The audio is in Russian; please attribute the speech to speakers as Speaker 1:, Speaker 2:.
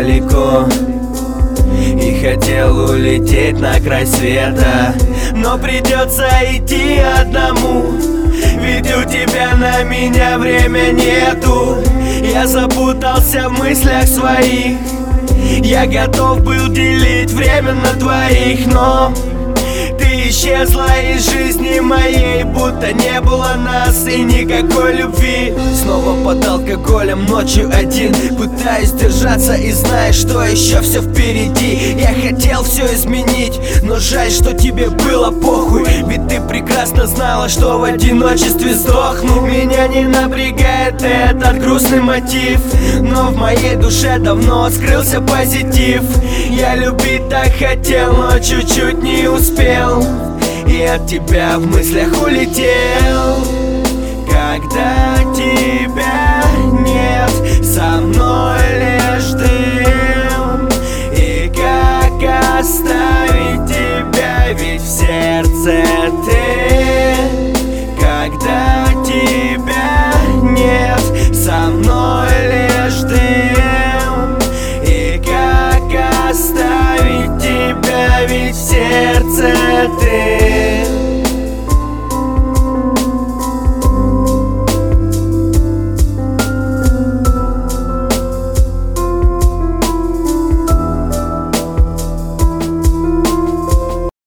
Speaker 1: далеко и хотел улететь на край света, но придется идти одному, ведь у тебя на меня время нету. Я запутался в мыслях своих, я готов был делить время на двоих, но ты исчезла из жизни моей, будто не было нас и никакой любви. Снова под алкоголем ночью один, пытаюсь держаться и знаю, что еще все впереди. Я хотел все изменить, но жаль, что тебе было похуй, ведь ты прекрасно знала, что в одиночестве сдохну. Меня не напрягает этот грустный мотив, но в моей душе давно скрылся позитив. Я любить так хотел, но чуть-чуть не успел, и от тебя в мыслях улетел. Когда тебя нет, со мной лежишь